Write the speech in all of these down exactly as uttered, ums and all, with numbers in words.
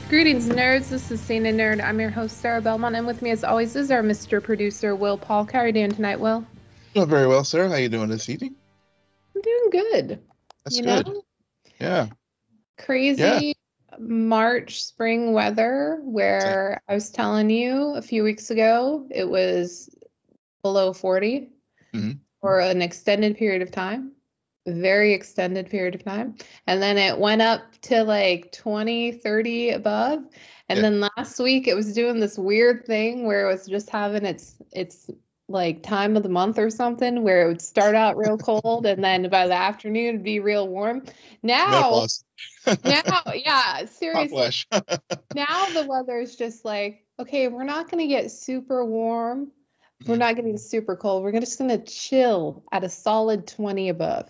Greetings, nerds. This is Cena Nerd. I'm your host, Sarah Belmont, and with me, as always, is our Mister Producer, Will Paul. How are you doing tonight, Will? Doing very well, sir. How you doing this evening? I'm doing good. That's You good. know, Yeah. Yeah. crazy March spring weather Same. where I was telling you a few weeks ago it was below forty Hmm. for an extended period of time, a very extended period of time. And then it went up to like twenty, thirty above. And Yeah. then last week it was doing this weird thing where it was just having its its like time of the month or something where it would start out real cold and then by the afternoon it'd be real warm. Now, Menopause. now, yeah, Hot seriously. flash. Now the weather is just like, okay, we're not going to get super warm. We're Mhm. not getting super cold. We're just going to chill at a solid twenty above.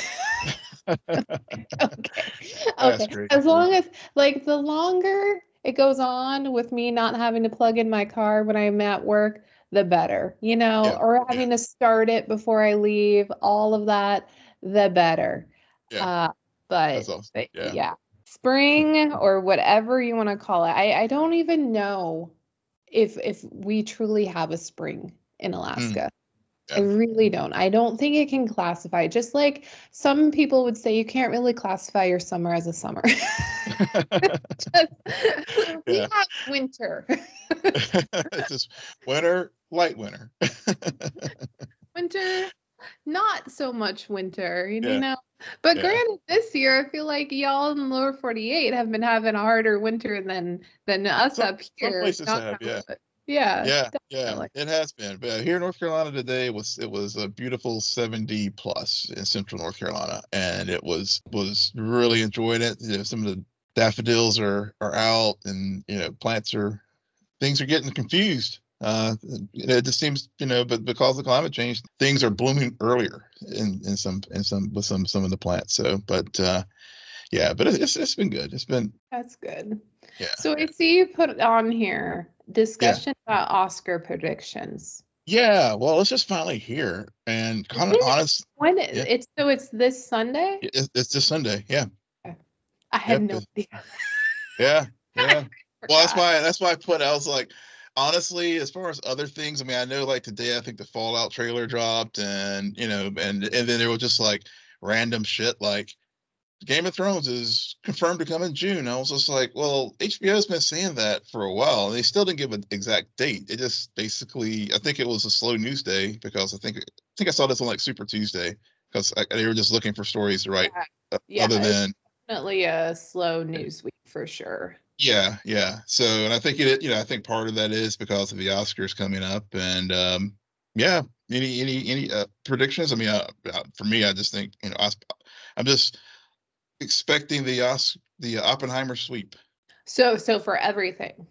Okay. That's Okay. great. As long as, like, the longer it goes on with me not having to plug in my car when I'm at work, the better, you know, Yeah. or Yeah. having to start it before I leave, all of that, the better. Yeah. Uh, That's but, awesome. but Yeah. yeah, spring or whatever you want to call it. I, I don't even know if if we truly have a spring in Mm. Alaska. I Yeah. really don't. I don't think it can classify. Just like some people would say, you can't really classify your summer as a summer. Just, we Yeah. have winter. It's just winter, light winter. Winter, not so much winter, you Yeah. know. But Yeah. granted, this year I feel like y'all in the lower forty-eight have been having a harder winter than than us Some up some here. places Knock have, on yeah. wood. Yeah, Yeah, yeah, definitely. it has been. But here in North Carolina today was it was a beautiful seventy plus in central North Carolina, and it was was really enjoying it. You know, some of the daffodils are are out, and you know, plants are things are getting confused. Uh, you know, it just seems, you know, but because of climate change, things are blooming earlier in in some in some with some some of the plants. So, but uh, yeah, but it's it's been good. It's been That's good. yeah, So I see you put on here yeah. discussion about Oscar predictions. Yeah, well, it's just finally here, and Is kind of it honest, when yeah, it, it's so it's this Sunday? it, it's this Sunday. Yeah, Okay. I had yep, no it- idea. yeah, I yeah. Well, that's forgot. why that's why I put. I was like, honestly, as far as other things, I mean, I know like today, I think the Fallout trailer dropped, and you know, and and then there was just like random shit like Game of Thrones is confirmed to come in June. I was just like, well, H B O's been saying that for a while, and they still didn't give an exact date. It just basically, I think it was a slow news day because I think I think I saw this on like Super Tuesday because I, they were just looking for stories to write. Yeah. uh, Yeah, Other it's than definitely a slow news week for sure. yeah, yeah. So, and I think it, you know, I think part of that is because of the Oscars coming up, and um, yeah. Any any any uh, predictions? I mean, uh, uh, for me, I just think you know, I, I'm just expecting the Os the Oppenheimer sweep. So so for everything.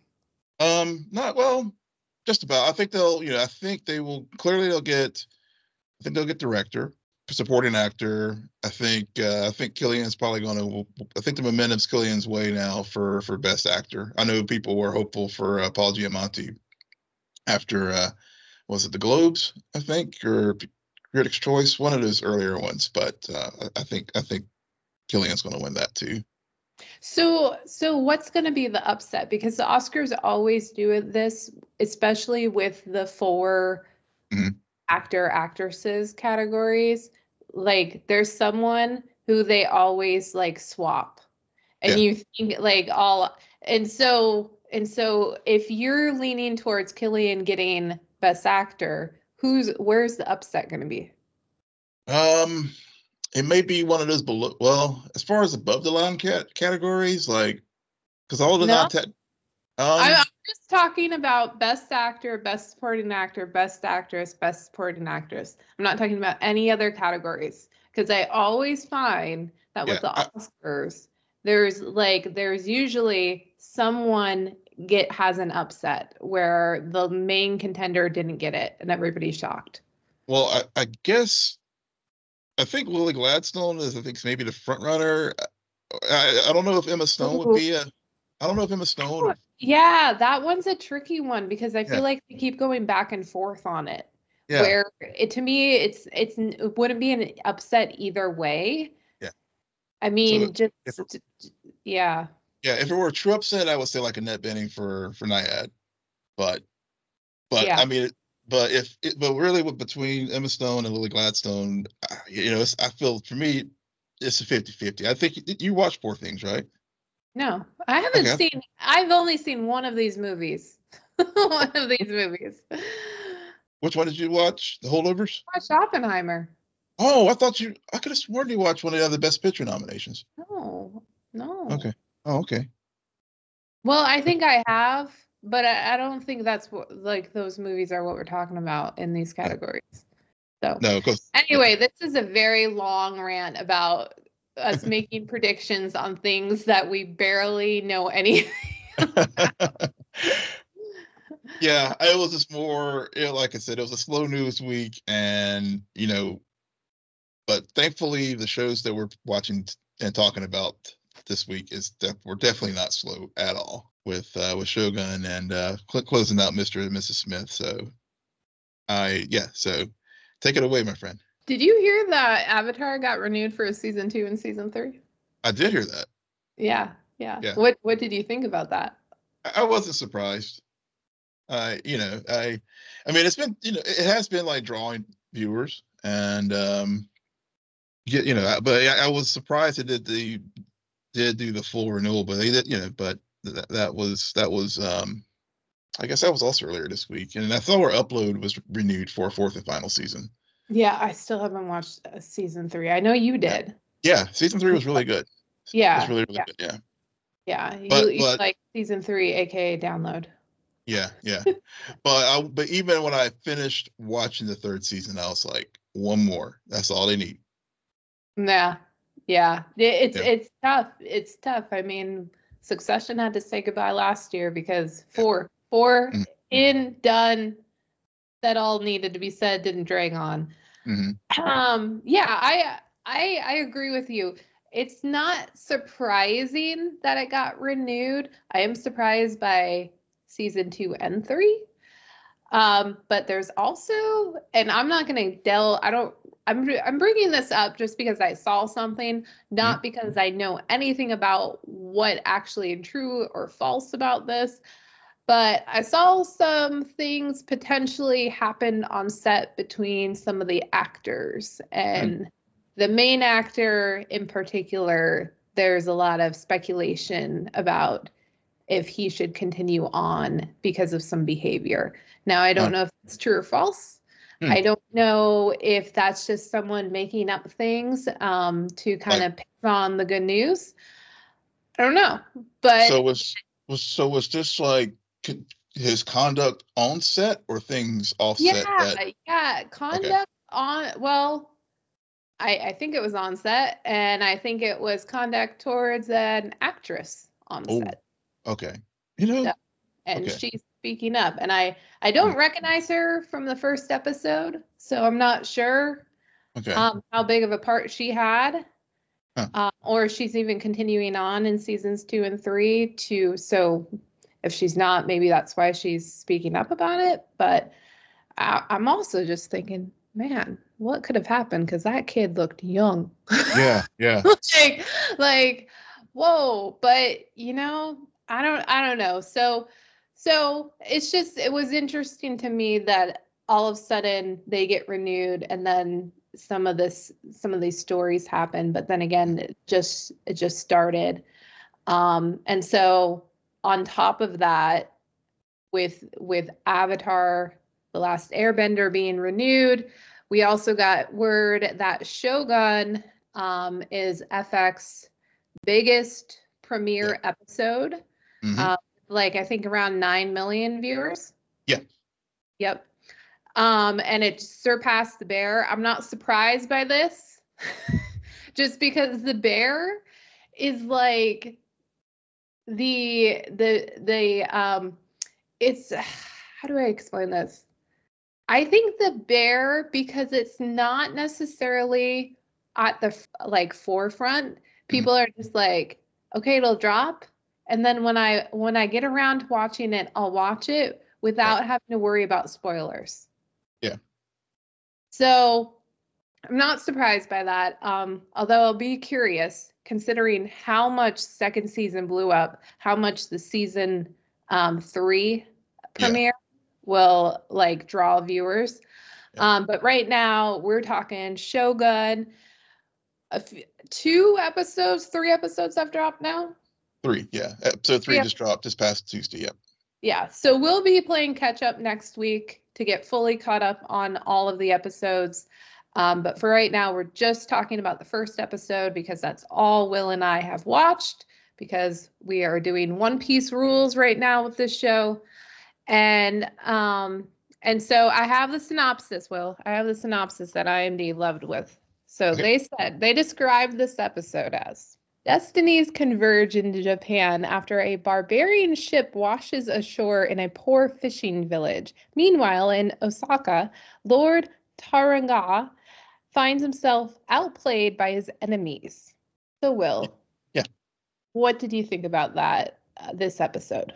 Um, not well, just about. I think they'll, you know, I think they will clearly they'll get. I think they'll get director, supporting actor. I think uh, I think Killian's probably going to. I think the momentum's Killian's way now for for best actor. I know people were hopeful for uh, Paul Giamatti after uh, was it the Globes? I think or Critics' Choice, one of those earlier ones. But uh, I I think I think Killian's going to win that too. So so what's going to be the upset? Because the Oscars always do this, especially with the four Mhm. actor actresses categories. Like there's someone who they always like swap. And Yeah. you think like all and so and so if you're leaning towards Killian getting best actor, who's where's the upset going to be? Um, it may be one of those below. Well, as far as above the line cat categories, like because all the No, non tech. I'm, I'm Um, just talking about best actor, best supporting actor, best actress, best supporting actress. I'm not talking about any other categories because I always find that with yeah, the I, Oscars, there's like there's usually someone get has an upset where the main contender didn't get it and everybody's shocked. well, I, I guess I think Lily Gladstone is. I think maybe the front runner. I, I don't know if Emma Stone would Ooh. be a. I don't know if Emma Stone. Or, Yeah, that one's a tricky one because I yeah, feel like they keep going back and forth on it. yeah. Where it to me, it's it's it wouldn't be an upset either way. Yeah. I So mean, just if yeah. Yeah, if it were a true upset, I would say like Annette Bening for for Nyad. But but Yeah. I mean, but if it, but really with between Emma Stone and Lily Gladstone, uh, you know, it's, I feel for me, it's a fifty-fifty. I think you, you watch Poor Things, right? No, I haven't Okay. seen. I've only seen one of these movies. One of these movies. Which one did you watch? The Holdovers? Watch Oppenheimer. Oh, I thought you. I could have sworn you watched one of the other Best Picture nominations. No, no. Okay. Oh, okay. Well, I think I have, but I, I don't think that's what like those movies are what we're talking about in these Yeah. categories. So No, because anyway, this is a very long rant about us making predictions on things that we barely know anything. yeah, it was just more, you know, like I said, it was a slow news week, and you know, but thankfully the shows that we're watching t- and talking about this week is def- we're definitely not slow at all with uh, with Shogun and uh, cl- closing out Mister and Missus Smith. So I yeah, so take it away, my friend. Did you hear that Avatar got renewed for a season two and season three? I did hear that. Yeah, yeah. Yeah, What what did you think about that? I, I wasn't surprised. Uh, you know, I I mean, it's been, you know, it has been like drawing viewers, and um, yeah, you know, but I, I was surprised that did the did do the full renewal, but they did, you know, but that that was that was um, I guess that was also earlier this week, and I thought our Upload was renewed for a fourth and final season. Yeah, I still haven't watched uh, season three. I know you Yeah, did. yeah, season three was really good. It's Yeah, really really yeah, good. Yeah, yeah. You but you but like season three, aka download. yeah yeah, but I but even when I finished watching the third season, I was like, one more. That's all they need. Yeah, yeah. It, it's Yeah, it's tough. It's tough. I mean, Succession had to say goodbye last year because yeah. four four Mm-hmm. in done that all needed to be said didn't drag on. Mm-hmm. Um, yeah, I I I agree with you. It's not surprising that it got renewed. I am surprised by season two and three. Um, but there's also, and I'm not going to delve. I don't. I'm I'm bringing this up just because I saw something, Mm-hmm. not because I know anything about what actually true or false about this. But I saw some things potentially happen on set between some of the actors and the main actor in particular. There's a lot of speculation about if he should continue on because of some behavior. Now, I don't Uh, know if it's true or false. hmm. I don't know if that's just someone making up things um, to kind Like, of pick on the good news. I don't know, but so was was so was this like c- his conduct on set or things offset yeah, that? yeah, Okay. conduct on, well, I, I think it was on set, and I think it was conduct towards an actress on Oh, set. okay. You know, Yeah. And okay. she's speaking up. And I, I Mm, don't recognize her from the first episode, so I'm not sure okay. um, how big of a part she had, Huh. uh, or if she's even continuing on in seasons two and three. To so, if she's not, maybe that's why she's speaking up about it. But I, I'm also just thinking, man, what could have happened? Because that kid looked young. Yeah, yeah. like, like, whoa. But you know, I don't, I don't know. So, so it's just, it was interesting to me that all of a sudden they get renewed, and then some of this, some of these stories happen. But then again, it just, it just started. Um, and so on top of that, with with Avatar, The Last Airbender being renewed, we also got word that Shogun um, is F X biggest Yeah. premiere episode. Mm-hmm. Uh, like I think around nine million viewers. Yeah. Yep. Um, and it surpassed The Bear. I'm not surprised by this, just because The Bear is like the the the um it's how do I explain this? I think The Bear, because it's not necessarily at the like forefront, Mm-hmm. people are just like, okay, it'll drop, and then when I when I get around to watching it, I'll watch it Right. without having to worry about spoilers. Yeah. So I'm not surprised by that. Um, although I'll be curious considering how much second season blew up, how much the season um, three premiere yeah. will like draw viewers. Yeah. Um, but right now we're talking Shogun. A f- two episodes, three episodes have dropped now. Three, yeah. Episode three yeah. just dropped this past Tuesday. Yep. Yeah. So we'll be playing catch up next week to get fully caught up on all of the episodes. Um, but for right now, we're just talking about the first episode because that's all Will and I have watched, because we are doing One Piece rules right now with this show. And um, and so I have the synopsis, Will. I have the synopsis that I M D loved with. So okay. They said, they described this episode as: destinies converge into Japan after a barbarian ship washes ashore in a poor fishing village. Meanwhile, in Osaka, Lord Taranga finds himself outplayed by his enemies. So, Will, yeah, what did you think about that, uh, this episode?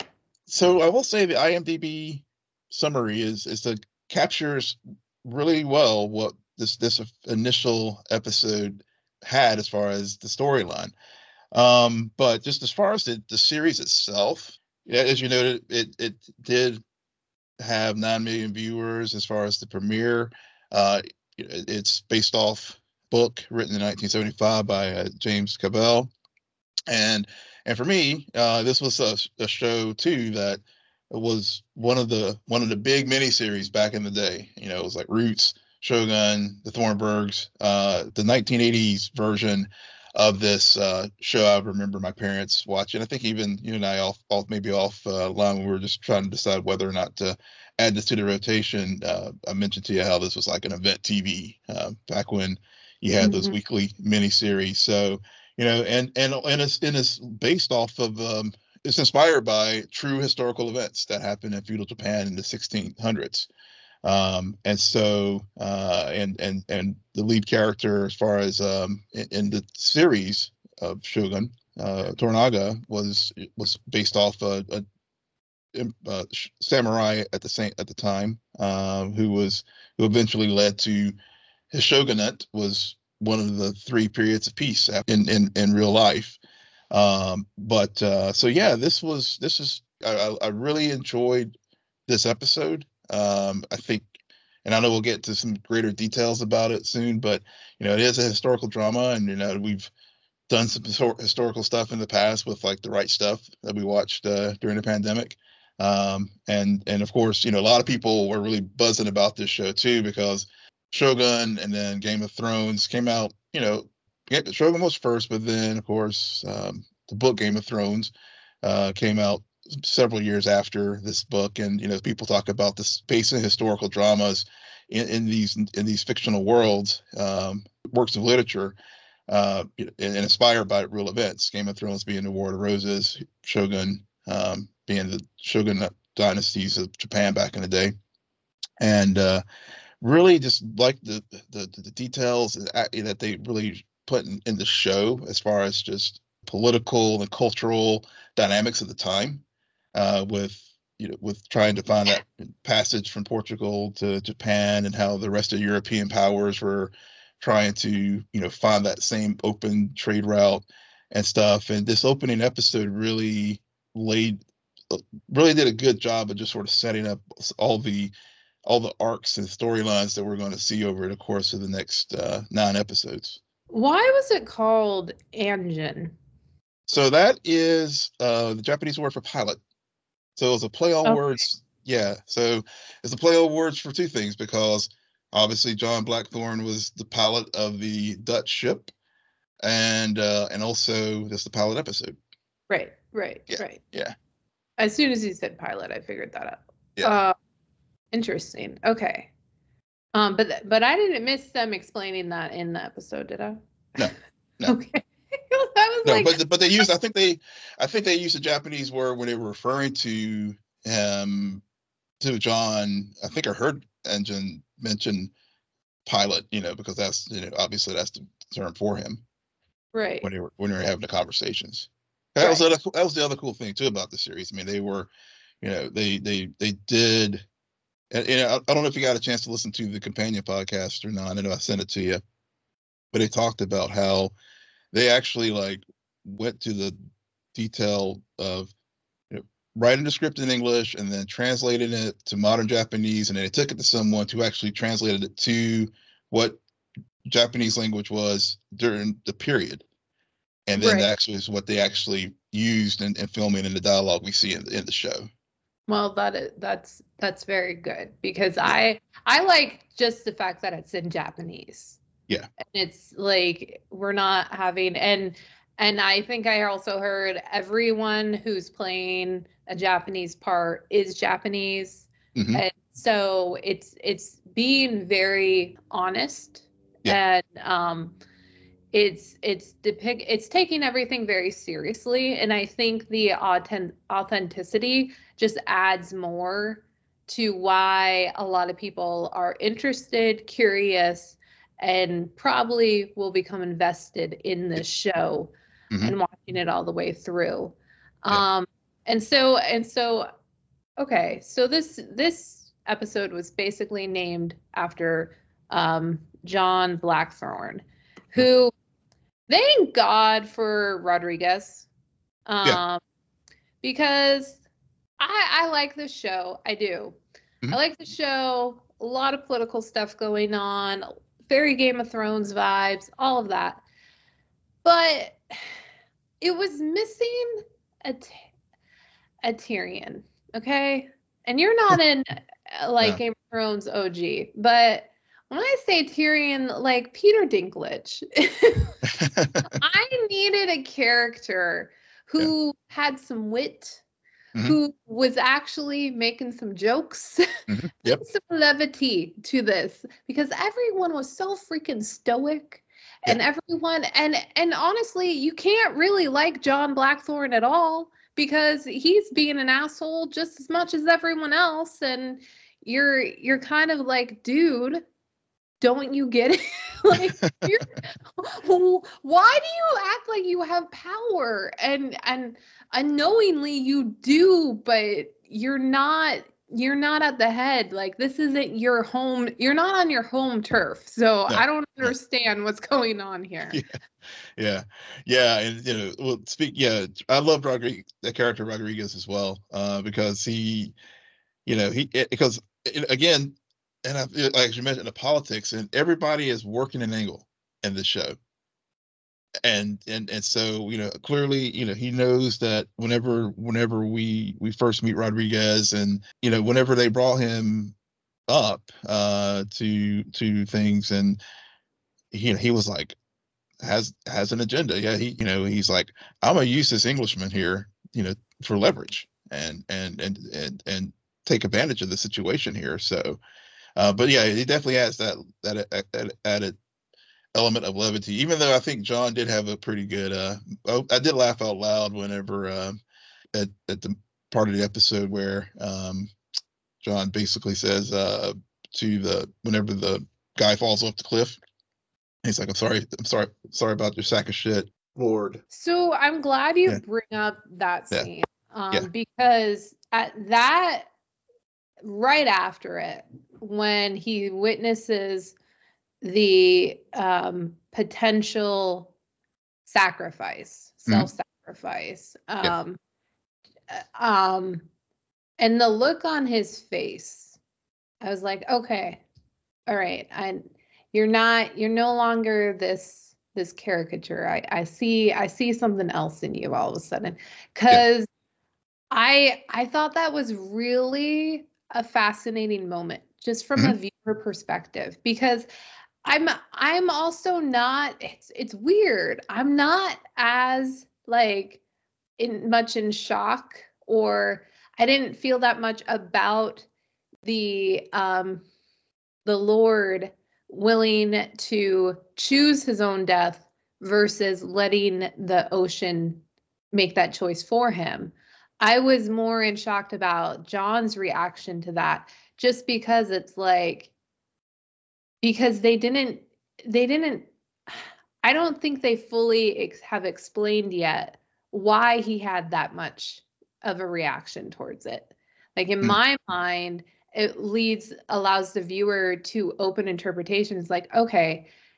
So I will say the I M D B summary is is that captures really well what this this initial episode had as far as the storyline. Um, but just as far as the, the series itself, yeah, as you noted, it it did have nine million viewers as far as the premiere. Uh, it's based off book written in nineteen seventy-five by uh, James Cavell, and and for me, uh, this was a, a show too that was one of the one of the big miniseries back in the day. You know, it was like Roots, Shogun, the Thornburgs, uh, the nineteen eighties version of this uh, show. I remember my parents watching. I think even you and I off, off maybe off uh, line when we were just trying to decide whether or not to add this to the rotation. Uh, I mentioned to you how this was like an event T V uh, back when you had mm-hmm. those weekly miniseries. So you know, and and and it's and it's based off of um, it's inspired by true historical events that happened in feudal Japan in the sixteen hundreds. Um, and so, uh, and, and, and the lead character, as far as, um, in, in the series of Shogun, uh, Toranaga was, was based off a, a, a samurai at the same, at the time, uh, who was, who eventually led to his shogunate, was one of the three periods of peace in, in, in real life. Um, but, uh, so yeah, this was, this is, I, I really enjoyed this episode. Um, I think, and I know we'll get to some greater details about it soon, but, you know, it is a historical drama, and, you know, we've done some historical stuff in the past with like The Right Stuff that we watched uh, during the pandemic. Um, and, and of course, you know, a lot of people were really buzzing about this show too, because Shogun and then Game of Thrones came out, you know, Shogun was first, but then of course, um, the book Game of Thrones uh, came out several years after this book. And, you know, people talk about the space and historical dramas in, in these in these fictional worlds, um, works of literature, uh, and, and inspired by real events. Game of Thrones being the War of the Roses, Shogun um, being the Shogun dynasties of Japan back in the day, and uh, really just like the the, the details that they really put in, in the show as far as just political and cultural dynamics of the time. Uh, with you know, with trying to find that passage from Portugal to Japan, and how the rest of European powers were trying to, you know, find that same open trade route and stuff. And this opening episode really laid, really did a good job of just sort of setting up all the all the arcs and storylines that we're going to see over the course of the next uh, nine episodes. Why was it called Anjin? So that is uh, the Japanese word for pilot. So it's a play on okay. words. Yeah. So it's a play on words for two things, because obviously John Blackthorne was the pilot of the Dutch ship, and uh, and also that's the pilot episode. Right. Right. Yeah, right. Yeah. As soon as he said pilot, I figured that out. Yeah. Uh, interesting. Okay. Um, but but I didn't miss them explaining that in the episode, did I? No. No. Okay. I was no, like, but but they used. I think they, I think they used a Japanese word when they were referring to him, to John. I think I heard Engine mention pilot. You know, because that's, you know, obviously that's the term for him. Right. When they were when they were having the conversations. That right. was the, that was the other cool thing too about the series. I mean, they were, you know, they they they did. And, and I, I don't know if you got a chance to listen to the companion podcast or not. I know I sent it to you, but they talked about how they actually like went to the detail of, you know, writing the script in English and then translating it to modern Japanese, and then they took it to someone who actually translated it to what Japanese language was during the period. And then Right. that actually is what they actually used in, in filming and the dialogue we see in, in the show. Well, that is that's that's very good because Yeah. I I like just the fact that it's in Japanese. Yeah. And it's like we're not having and and I think I also heard everyone who's playing a Japanese part is Japanese. Mm-hmm. And so it's it's being very honest. Yeah. And um it's it's depict it's taking everything very seriously, and I think the authentic authenticity just adds more to why a lot of people are interested, curious, and probably will become invested in this show Mm-hmm. and watching it all the way through. Yeah. Um and so and so okay, so this this episode was basically named after um John Blackthorne, who thank God for Rodriguez. Um, Yeah. because I, I like this show. I do. Mhm. I like the show. A lot of political stuff going on, very Game of Thrones vibes, all of that. But it was missing a, t- a Tyrion, okay? And you're not in uh, like No. Game of Thrones O G, but when I say Tyrion, like Peter Dinklage, I needed a character who had some wit, Mhm. who was actually making some jokes, Mhm. Yep. some levity to this, because everyone was so freaking stoic. And everyone, and and honestly, you can't really like John Blackthorne at all because he's being an asshole just as much as everyone else. And you're you're kind of like, dude, don't you get it? Like, you're, why do you act like you have power? And and unknowingly you do, but you're not. You're not at the head. Like, this isn't your home. You're not on your home turf. So No. I don't No. understand what's going on here. Yeah. Yeah. Yeah. And, you know, well, speak, yeah, I love Rodriguez, the character Rodriguez as well, uh, because he, you know, he, it, because it, again, and I, like you mentioned, the politics, and everybody is working an angle in this show. And, and, and so, you know, clearly, you know, he knows that whenever, whenever we, we first meet Rodriguez, and, you know, whenever they brought him up, uh, to, to things, and he, he was like, has has an agenda. Yeah, he, you know, he's like, I'm gonna use this Englishman here, you know, for leverage and and and and and take advantage of the situation here. So, uh, but yeah, he definitely has that that, that added element of levity. Even though I think John did have a pretty good. Uh, oh, I did laugh out loud whenever uh, at at the part of the episode where um, John basically says uh, to the whenever the guy falls off the cliff. He's like, I'm sorry, I'm sorry, sorry about your sack of shit, Lord. So I'm glad you Yeah. bring up that Yeah. scene, um, Yeah. because at that, right after it, when he witnesses the um, potential sacrifice, Mhm. self-sacrifice, Yeah. um, uh, um, and the look on his face, I was like, okay, all right, I, you're not, you're no longer this this caricature. I I see I see something else in you all of a sudden, because I I thought that was really a fascinating moment just from a Mhm. viewer perspective, because I'm I'm also not, it's it's weird. I'm not as like in much in shock, or I didn't feel that much about the um the Lord willing to choose his own death versus letting the ocean make that choice for him. I was more in shocked about John's reaction to that, just because it's like, because they didn't they didn't I don't think they fully ex- have explained yet why he had that much of a reaction towards it. Like, in Mhm. my mind, it leads allows the viewer to open interpretations, like, okay,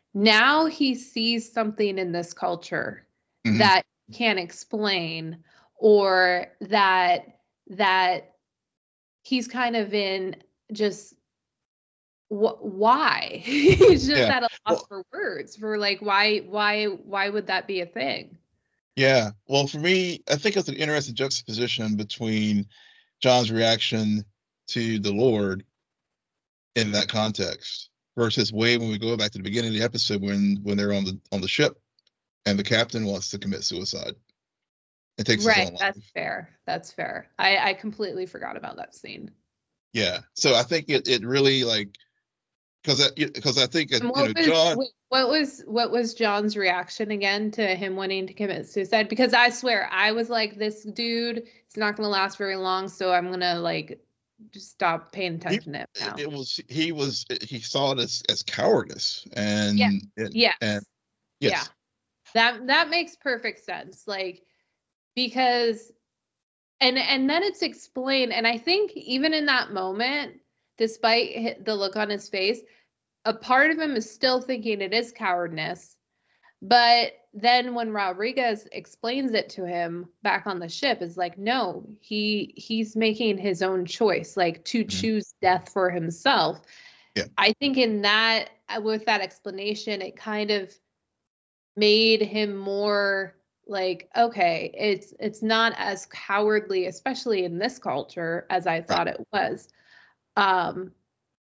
now he sees something in this culture mm-hmm. that he can't explain, or that that he's kind of in just wh- why he's just yeah. at a loss well, for words for like why why why would that be a thing? Yeah, well, for me, I think it's an interesting juxtaposition between John's reaction to the Lord in that context versus way when we go back to the beginning of the episode when when they're on the on the ship and the captain wants to commit suicide. It takes right. his own life. That's fair. That's fair. I I completely forgot about that scene. Yeah, so I think it it really like because because I, I think you know was, John. Wait, what was what was John's reaction again to him wanting to commit suicide? Because I swear I was like, this dude is not going to last very long, so I'm gonna like just stop paying attention he, to him now. It was he was he saw it as, as cowardice and yeah it, yes. and yes. yeah that that makes perfect sense, like because and and then it's explained, and I think even in that moment, despite the look on his face, a part of him is still thinking it is cowardness. But then when Rodriguez explains it to him back on the ship, is like, no, he he's making his own choice, like to mm-hmm. choose death for himself. Yeah. I think in that, with that explanation, it kind of made him more like, okay, it's it's not as cowardly, especially in this culture, as I thought right. it was. Um,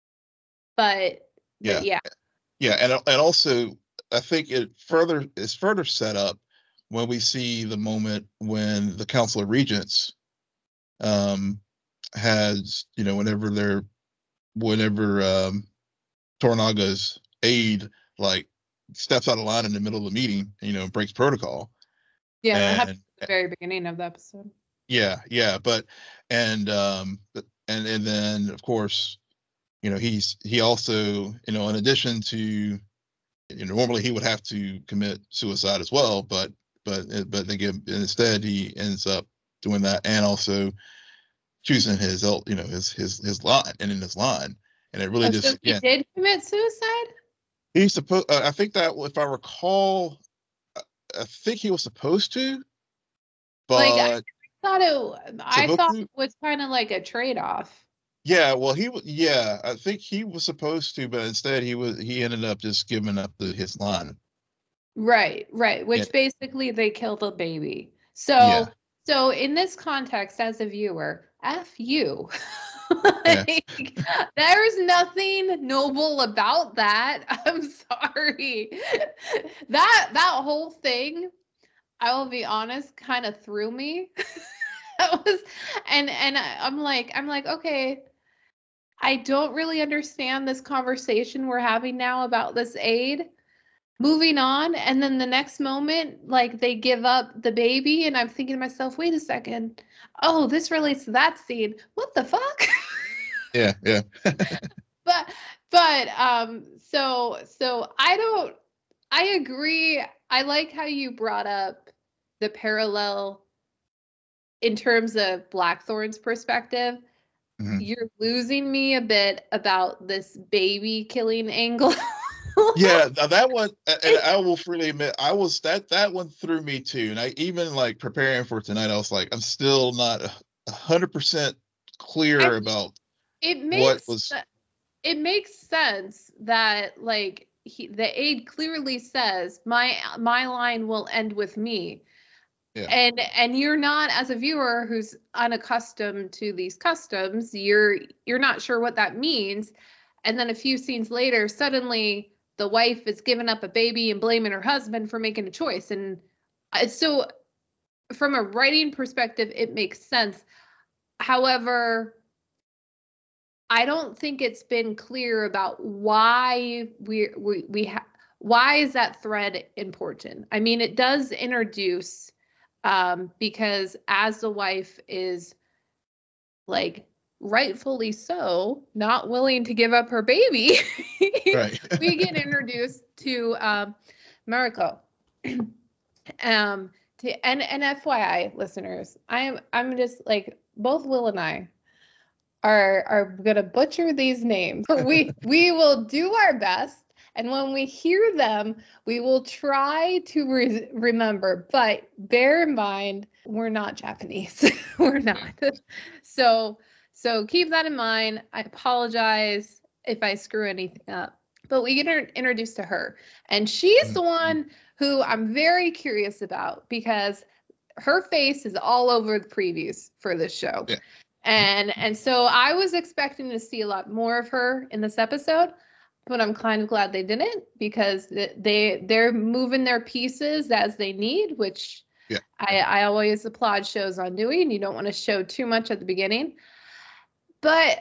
but, yeah. but yeah. Yeah, and and also I think it further is further set up when we see the moment when the Council of Regents um, has, you know, whenever they're, whenever um, Toranaga's aide like steps out of line in the middle of the meeting, you know, breaks protocol. Yeah, and, it happened at the very beginning of the episode. Yeah, yeah, but and um, and and then of course, you know, he's he also, you know, in addition to, you know, normally he would have to commit suicide as well, but but but they give instead he ends up doing that and also choosing his you know his his his line and in his line, and it really oh, just so he again, did commit suicide. He's supposed. Uh, I think that if I recall, I think he was supposed to, but like I thought it. I thought it was kind of like a trade-off. Yeah, well, he yeah, I think he was supposed to, but instead he was he ended up just giving up the, his line. Right, right. Which yeah. basically they killed a baby. So, yeah. so in this context, as a viewer, F you. like, yeah. There's nothing noble about that. I'm sorry. that that whole thing, I will be honest, kind of threw me. that was, and and I'm like, I'm like, okay. I don't really understand this conversation we're having now about this aid. Moving on, and then the next moment, like they give up the baby, and I'm thinking to myself, wait a second. Oh, this relates to that scene. What the fuck? yeah, yeah. but but um so so I don't I agree. I like how you brought up the parallel in terms of Blackthorn's perspective. Mm-hmm. You're losing me a bit about this baby killing angle. yeah, that one, and I will freely admit, I was that that one threw me too. And I even like preparing for tonight, I was like, I'm still not a hundred percent clear I, about it makes, what was. It makes sense that like he, the aide clearly says my my line will end with me. Yeah. And and you're not, as a viewer who's unaccustomed to these customs, you're you're not sure what that means. And then a few scenes later, suddenly the wife is giving up a baby and blaming her husband for making a choice. And so from a writing perspective, it makes sense. However, I don't think it's been clear about why we we we ha- why is that thread important? I mean, it does introduce um, because as the wife is like rightfully so not willing to give up her baby, right. we get introduced to um, Mariko. um, to and and F Y I listeners, I'm I'm just like both Will and I are are gonna butcher these names. we we will do our best, And when we hear them, we will try to re- remember. But bear in mind, we're not Japanese. We're not. So, so keep that in mind. I apologize if I screw anything up. But we get inter- introduced to her. And she's Mhm. the one who I'm very curious about because her face is all over the previews for this show. Yeah. And and so I was expecting to see a lot more of her in this episode, but I'm kind of glad they didn't because they they're moving their pieces as they need, which Yeah. I, I always applaud shows on doing. You don't want to show too much at the beginning. But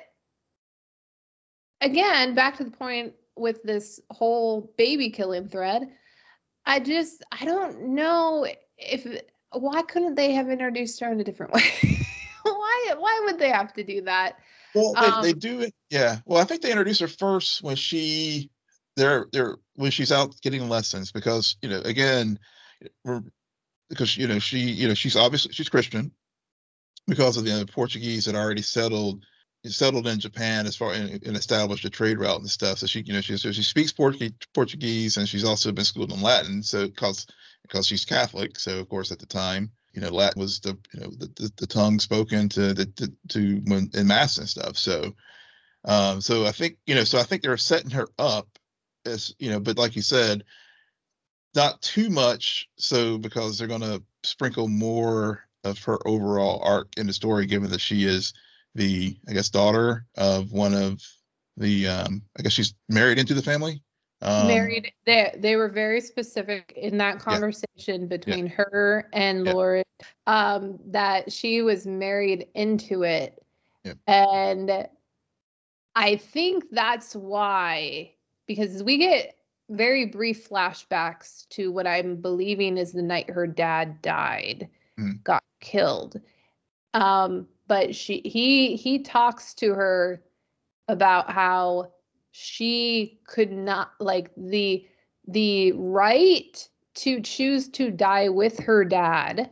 again, back to the point with this whole baby killing thread, I just I don't know if why couldn't they have introduced her in a different way? why why would they have to do that? Well, they, Um, they do it. Yeah. Well, I think they introduce her first when she they're they're when she's out getting lessons because you know again we're because you know she you know she's obviously she's Christian because of the Portuguese had already settled settled in Japan as far and, and established a trade route and stuff. So she you know she so she speaks Portuguese Portuguese and she's also been schooled in Latin. So because because she's Catholic, so of course at the time you know Latin was the you know the, the, the tongue spoken to the to, to when in mass and stuff. So um so I think you know so I think they're setting her up as you know, but like you said, not too much so because they're going to sprinkle more of her overall arc in the story given that she is the I guess daughter of one of the um I guess she's married into the family um married. They they were very specific in that yeah conversation yeah between her and yeah Lord, um, that she was married into it, yeah and I think that's why because we get very brief flashbacks to what I'm believing is the night her dad died, mm, got killed. Um, but she he he talks to her about how she could not like the the right to choose to die with her dad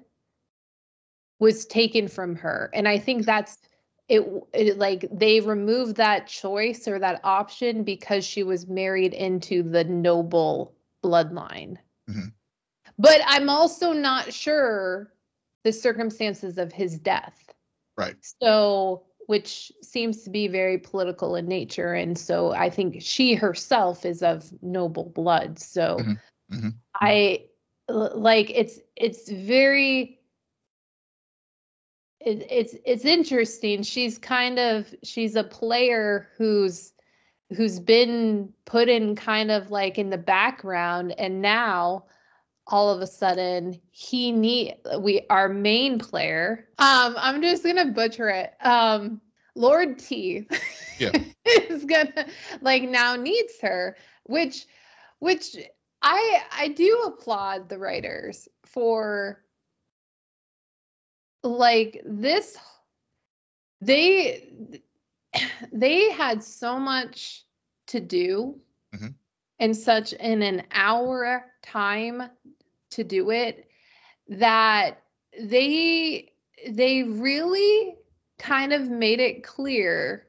was taken from her. And I think that's it, it like they removed that choice or that option because she was married into the noble bloodline. mm-hmm. But I'm also not sure the circumstances of his death. Right. So, which seems to be very political in nature. And so I think she herself is of noble blood. So mm-hmm. Mm-hmm. I like it's it's very it, it's it's interesting. She's kind of she's a player who's who's been put in kind of like in the background and now all of a sudden he need we our main player um I'm just gonna butcher it um Lord T yeah is gonna like now needs her which which I I do applaud the writers for like this they they had so much to do mm-hmm. in such in an hour time to do it that they they really kind of made it clear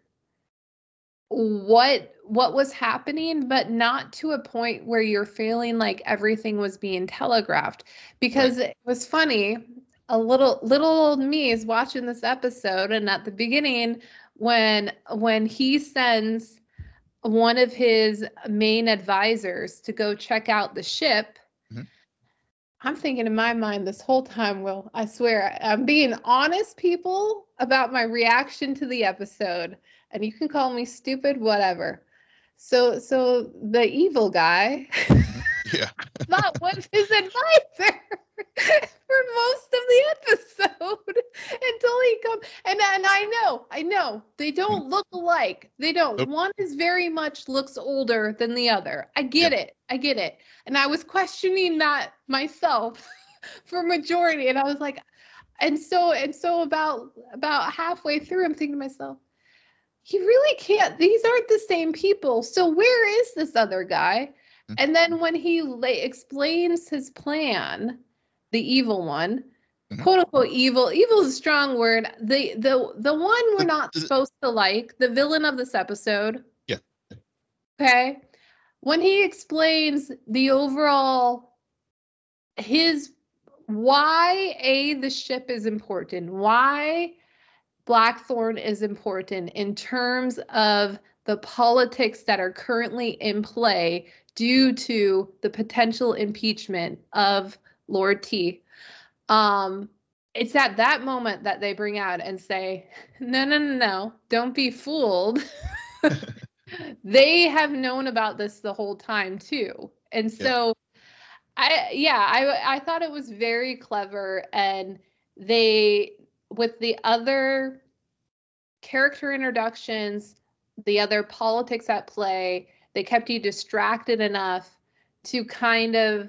what what was happening but not to a point where you're feeling like everything was being telegraphed because right. it was funny a little little old me is watching this episode and at the beginning when when he sends one of his main advisors to go check out the ship. Mm-hmm. I'm thinking in my mind this whole time, Will, I swear, I'm being honest, people, about my reaction to the episode. And you can call me stupid, whatever. So, so the evil guy yeah thought was his advisor for most of the episode until he comes. And, and I know, I know, they don't look alike. They don't. nope. One is very much looks older than the other. I get yeah. it. I get it. And I was questioning that myself for majority. And I was like, and so, and so about, about halfway through, I'm thinking to myself, you really can't, these aren't the same people. So where is this other guy? Mm-hmm. And then when he la- explains his plan, the evil one, mm-hmm. quote unquote evil, evil is a strong word. The, the, the one we're not supposed to like, the villain of this episode. Yeah. Okay. when he explains the overall, his, why A, the ship is important, why Blackthorn is important in terms of the politics that are currently in play due to the potential impeachment of Lord T. Um, it's at that moment that they bring out and say, no, no, no, no, don't be fooled. They have known about this the whole time too. And so, yeah. I, yeah, I, I thought it was very clever. And they, with the other character introductions, the other politics at play, they kept you distracted enough to kind of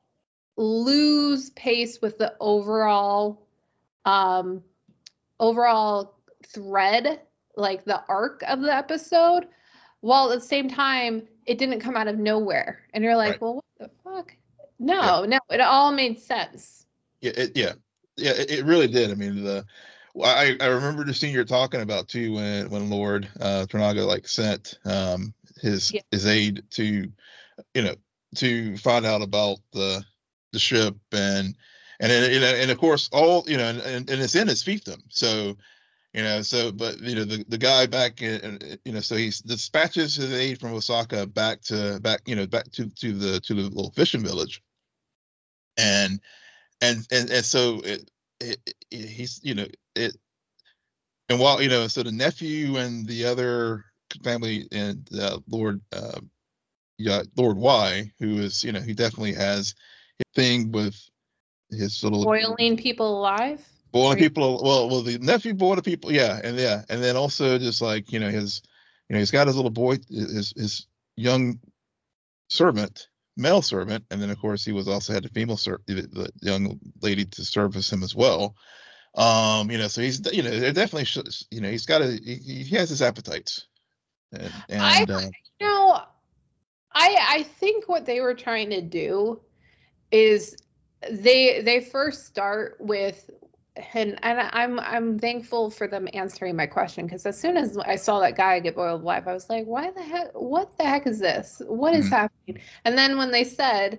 lose pace with the overall um overall thread, like the arc of the episode, while at the same time it didn't come out of nowhere and you're like, right. Well, what the fuck? No, yeah. no, it all made sense. Yeah, it, yeah, yeah, it, it really did. I mean, the I I remember the scene you're talking about too, when when Lord uh, Tornaga like sent um his yeah. his aide to, you know, to find out about the the ship, and and and, and of course all, you know, and, and, and it's in his fiefdom, so you know, so but you know the, the guy back in, you know, so he dispatches his aide from Osaka back to back you know back to to the to the little fishing village, and and and, and so it, it, it he's you know it and while you know so the nephew and the other family and uh, Lord uh, yeah Lord Y, who is, you know, he definitely has a thing with his little boiling people alive. Boiling people, well, well, the nephew boiled people, yeah, and yeah, and then also just like, you know, his, you know, he's got his little boy, his his young servant, male servant, and then of course he was also had a female servant, the, the young lady to service him as well. Um, you know, so he's, you know, it definitely shows, you know, he's got a, he, he has his appetites, and, and I, uh, you know, I I think what they were trying to do is they they first start with. And and I'm I'm thankful for them answering my question, because as soon as I saw that guy get boiled alive, I was like, why the heck? What the heck is this? What is mm-hmm. happening? And then when they said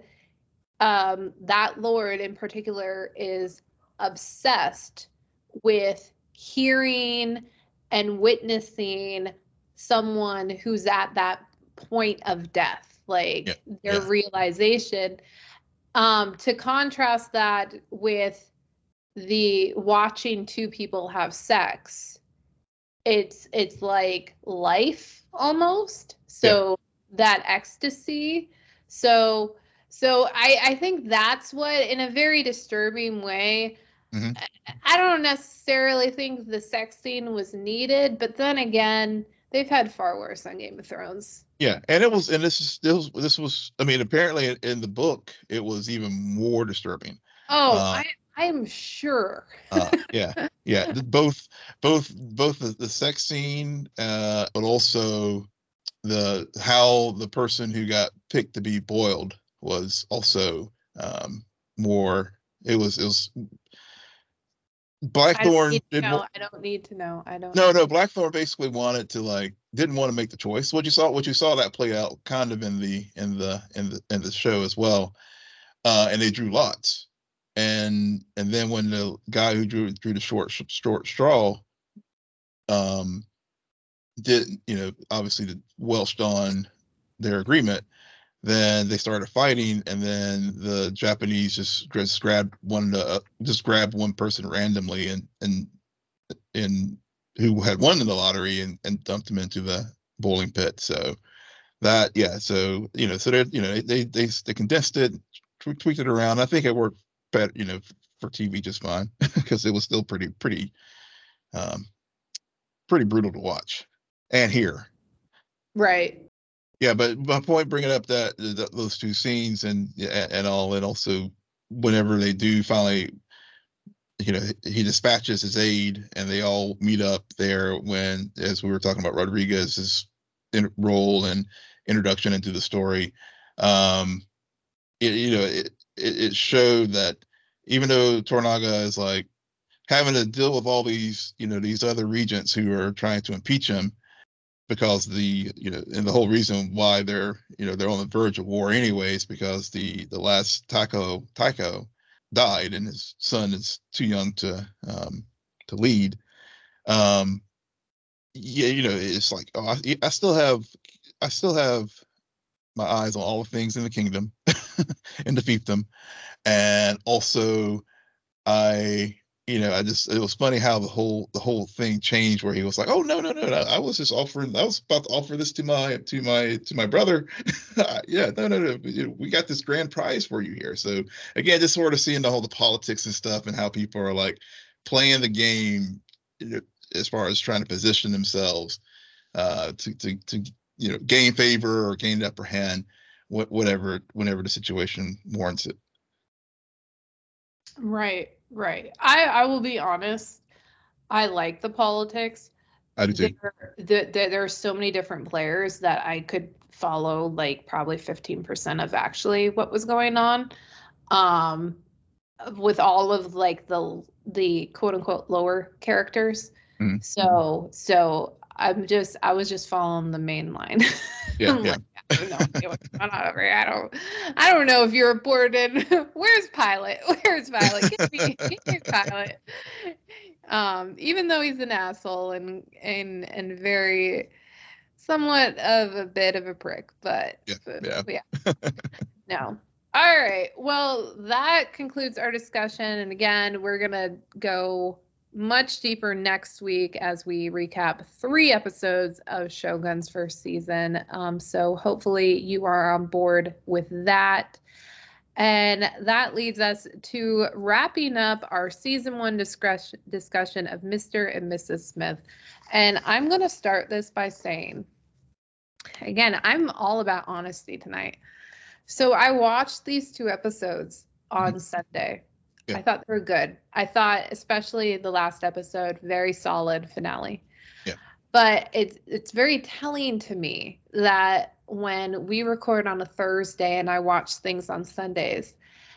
um, that Lord in particular is obsessed with hearing and witnessing someone who's at that point of death, like yeah. their yeah. realization, um, to contrast that with the watching two people have sex, it's it's like life almost, so yeah. that ecstasy, so so I I think that's what, in a very disturbing way, mm-hmm. I, I don't necessarily think the sex scene was needed, but then again, they've had far worse on Game of Thrones. Yeah, and it was, and this is this this was, I mean, apparently in the book it was even more disturbing. Oh, uh, I I'm sure. uh, yeah, yeah. Both, both, both the, the sex scene, uh, but also the how the person who got picked to be boiled was also um, more. It was. It was. Blackthorn. I don't, no, I don't need to know. I don't. No, no. Blackthorn basically wanted to like didn't want to make the choice. What you saw, what you saw that play out kind of in the in the in the in the show as well, uh, and they drew lots. And and then when the guy who drew drew the short short straw, um, did, you know, obviously the Welsh on their agreement, then they started fighting, and then the Japanese just just grabbed one uh, just grabbed one person randomly and and and who had won in the lottery, and, and dumped him into the bowling pit. So that yeah, so you know, so they you know they they they condensed it, tweaked it around. I think it worked better, you know, for T V just fine, because it was still pretty pretty um pretty brutal to watch and hear. Right. Yeah, but my point bringing up that, that those two scenes and and all, and also whenever they do finally, you know, he dispatches his aide and they all meet up there, when, as we were talking about Rodriguez's in, role and introduction into the story, um it, you know, it, it it showed that even though Tornaga is like having to deal with all these, you know, these other regents who are trying to impeach him, because the you know and the whole reason why they're you know they're on the verge of war anyways, because the the last Tycho Tycho died and his son is too young to um to lead. um yeah, you know it's like, oh, I, I still have I still have my eyes on all the things in the kingdom and defeat them. And also I, you know, I just, it was funny how the whole the whole thing changed, where he was like, "Oh no, no, no, no! I was just offering, I was about to offer this to my to my to my brother." Yeah, no, no, no. We we got this grand prize for you here. So again, just sort of seeing the whole the politics and stuff, and how people are like playing the game, you know, as far as trying to position themselves uh, to to to you know gain favor or gain the upper hand, wh- whatever whenever the situation warrants it. Right, right. I I will be honest. I like the politics. I do There, too. there, there are so many different players that I could follow, like probably fifteen percent of actually what was going on. Um, with all of like the the quote unquote lower characters. Mhm. So so I'm just I was just following the main line. Yeah, I'm yeah. like, I have no idea what's going on over here. I don't I don't know if you're reported. Where's Pilot? Where's Pilot? Give me, give me Pilot. Um, even though he's an asshole and and and very somewhat of a bit of a prick, but, Yeah, but yeah. yeah. No. All right. Well, that concludes our discussion. And again, we're going to go much deeper next week as we recap three episodes of Shogun's first season. Um, so hopefully you are on board with that. And that leads us to wrapping up our season one discussion discussion of Mister and Missus Smith. And I'm going to start this by saying, again, I'm all about honesty tonight. So I watched these two episodes on Mhm. Sunday. Yeah. I thought they were good. I thought, especially the last episode, very solid finale. Yeah. But it's it's very telling to me that when we record on a Thursday and I watch things on Sundays,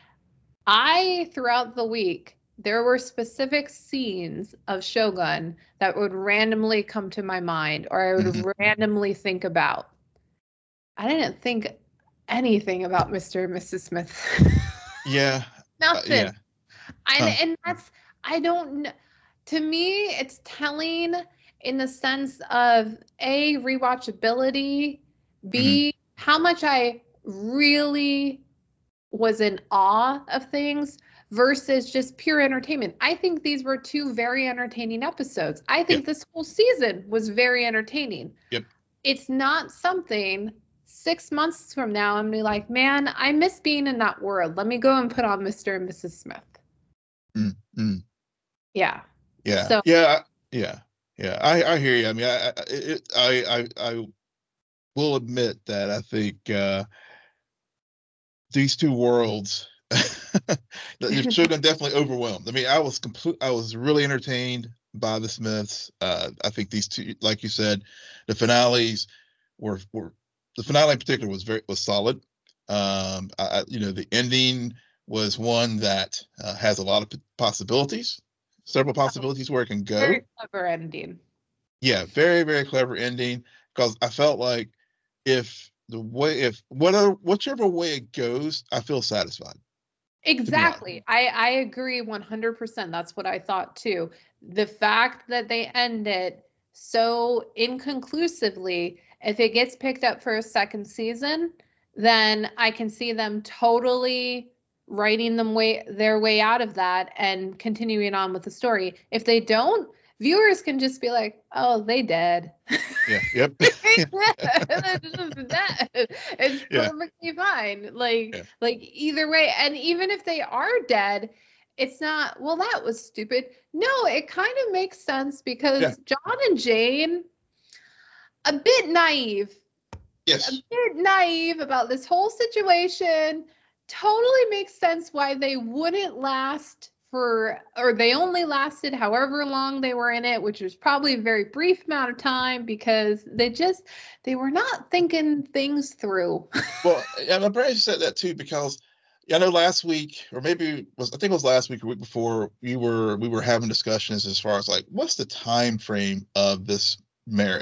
I throughout the week there were specific scenes of Shogun that would randomly come to my mind, or I would Mhm. randomly think about. I didn't think anything about Mister and Missus Smith. Yeah. Uh, Nothing. yeah. And Huh. and that's I don't know. To me, it's telling in the sense of A, rewatchability, Mhm. B, how much I really was in awe of things versus just pure entertainment. I think these were two very entertaining episodes. I Yeah. think this whole season was very entertaining. Yep. It's not something six months from now I'm gonna be like, man, I miss being in that world. Let me go and put on Mister and Missus Smith. Mm, mm. Yeah. Yeah. So Yeah. I- Yeah. Yeah. I I hear you. I mean, I I it, I I I will admit that I think uh these two worlds, the Shogun definitely overwhelmed. I mean, I was complete. I was really entertained by the Smiths. Uh, I think these two, like you said, the finales were were the finale in particular was very was solid. Um, I, I- you know, the ending was one that uh, has a lot of p- possibilities, several possibilities where it can very go. clever ending. Yeah, very very clever ending, because I felt like if the way if whatever whichever way it goes, I feel satisfied, to be honest. Exactly. I I agree one hundred percent. That's what I thought too. The fact that they end it so inconclusively, if it gets picked up for a second season, then I can see them totally writing them way their way out of that and continuing on with the story. If they don't, viewers can just be like, "Oh, they dead." Yeah. Yep. It's just dead. It's Yeah. perfectly fine. Like, Yeah. like either way, and even if they are dead, it's not, well, that was stupid. No, it kind of makes sense Yeah. because John and Jane, a bit naive, a Yes. bit naive about this whole situation. Totally makes sense why they wouldn't last for, or they only lasted however long they were in it, which was probably a very brief amount of time because they just, they were not thinking things through. Well, and I'm glad you said that too, because I know last week, or maybe it was I think it was last week or week before, we were we were having discussions as far as like what's the time frame of this marriage,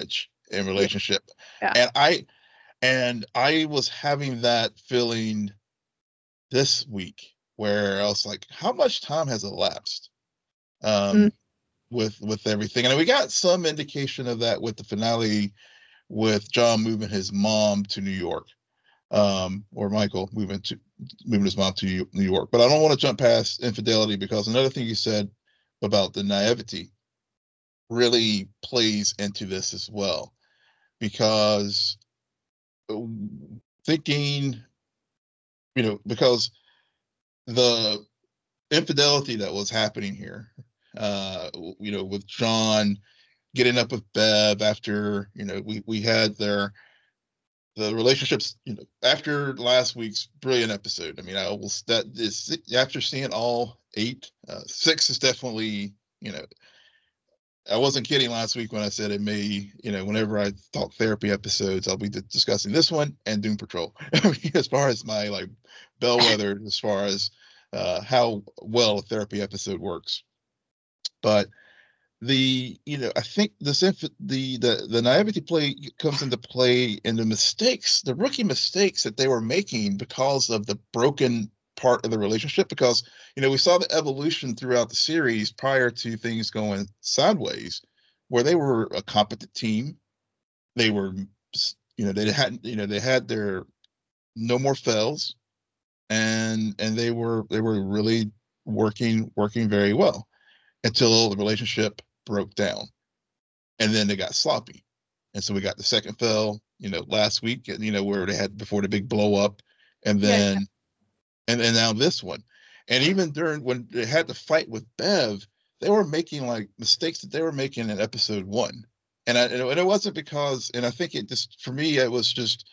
in relationship. Yeah. And I and I was having that feeling this week where I was like, how much time has elapsed um, Mm. with with everything? And we got some indication of that with the finale, with John moving his mom to New York, um, or Michael moving to moving his mom to New York. But I don't want to jump past infidelity, because another thing you said about the naivety really plays into this as well, because thinking, you know, because the infidelity that was happening here, uh, you know, with John getting up with Bev after, you know, we, we had their, the relationships, you know, after last week's brilliant episode. I mean, I will, that is, after seeing all eight, uh, six is definitely, you know, I wasn't kidding last week when I said it may, you know, whenever I talk therapy episodes, I'll be discussing this one and Doom Patrol as far as my like bellwether, as far as uh, how well a therapy episode works. But the, you know, I think this inf- the the the naivety play comes into play in the mistakes, the rookie mistakes that they were making because of the broken part of the relationship. Because, you know, we saw the evolution throughout the series prior to things going sideways, where they were a competent team. They were, you know, they had, you know, they had their no more fails, and and they were they were really working working very well until the relationship broke down, and then they got sloppy. And so we got the second fail, you know, last week, you know, where they had before the big blow up, and then Yeah. and and now this one. And even during when they had to fight with Bev, they were making like mistakes that they were making in episode one. And I and it wasn't because, and I think it just, for me, it was just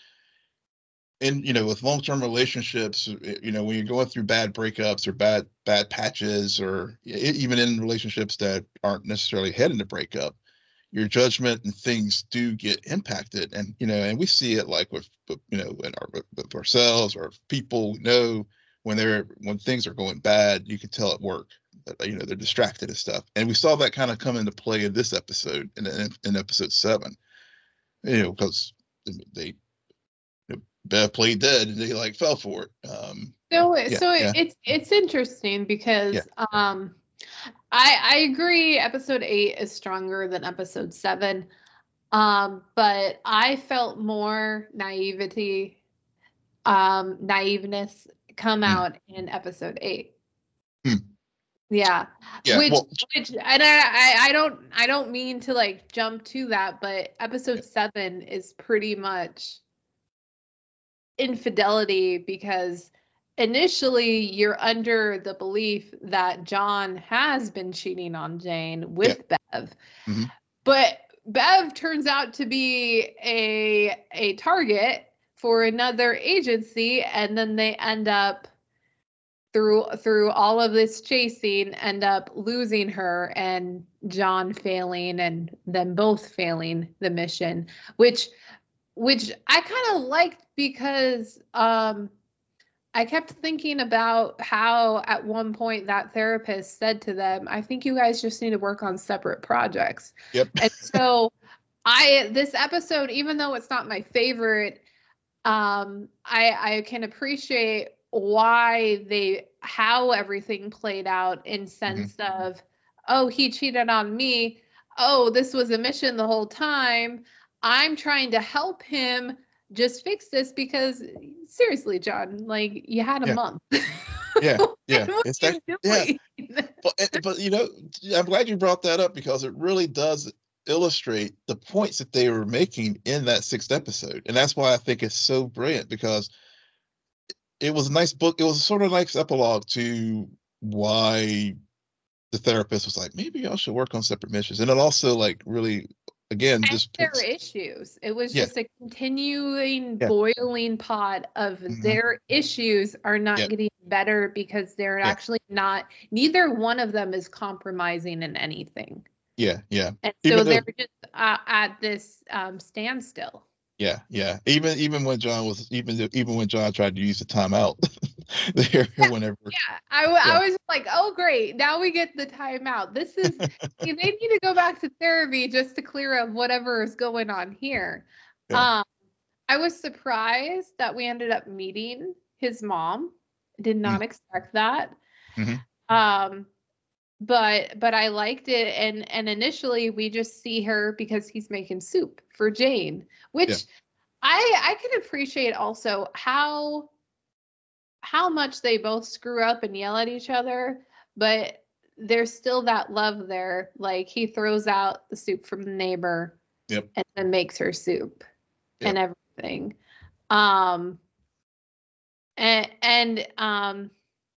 in, you know, with long-term relationships, you know, when you're going through bad breakups or bad bad patches, or even in relationships that aren't necessarily heading to breakup, your judgment and things do get impacted. And, you know, and we see it like with, you know, in our, with ourselves or people we know, when they're, when things are going bad, you can tell at work that, you know, they're distracted and stuff. And we saw that kind of come into play in this episode, in, in, in episode seven, you know, because they, you know, Bev played dead and they like fell for it. Um, So yeah, so yeah, it's it's interesting because yeah. um I I agree episode eight is stronger than episode seven. Um, but I felt more naivety, um, naiveness come Mm, out in episode eight. mm. Yeah. Yeah. Which Well, which and I, I I don't I don't mean to like jump to that, but episode seven is pretty much infidelity, because initially you're under the belief that John has been cheating on Jane with yeah. Bev. Mm-hmm. But Bev turns out to be a a target for another agency, and then they end up through through all of this chasing end up losing her, and John failing, and them both failing the mission, which which I kind of liked, because um I kept thinking about how at one point that therapist said to them, I think you guys just need to work on separate projects. Yep. And so I, this episode, even though it's not my favorite, um, I, I can appreciate why they, how everything played out, in sense Mm-hmm. of, oh, he cheated on me. Oh, this was a mission the whole time. I'm trying to help him just fix this, because seriously, John, like, you had a Yeah. month. Yeah. Yeah. What It's are that. you Yeah. doing? But, eh, but you know, I'm glad you brought that up, because it really does illustrate the points that they were making in that sixth episode. And that's why I think it's so brilliant, because it was a nice book. It was sort of a nice epilogue to why the therapist was like, maybe y'all should work on separate missions. And it also like really, again, And just their puts, issues. It was yeah, just a continuing yeah, boiling pot of hmm, their issues are not yeah, getting better, because they're yeah, actually not, neither one of them is compromising in anything. yeah, yeah. And so Even though, they're just uh, at this um, standstill. yeah, yeah. Even even when John was even though- even when John tried to use the timeout, there Yeah, whenever. yeah. I, w- Yeah. I was like, oh, great. Now we get the timeout. This is, they need to go back to therapy just to clear up whatever is going on here. Yeah. Um, I was surprised that we ended up meeting his mom. Did not expect that. Mm-hmm. Um, but but I liked it, and and initially we just see her because he's making soup for Jane, which Yeah. I I can appreciate also how how much they both screw up and yell at each other, but there's still that love there. Like he throws out the soup from the neighbor Yep. and then makes her soup Yep. and everything. Um and and um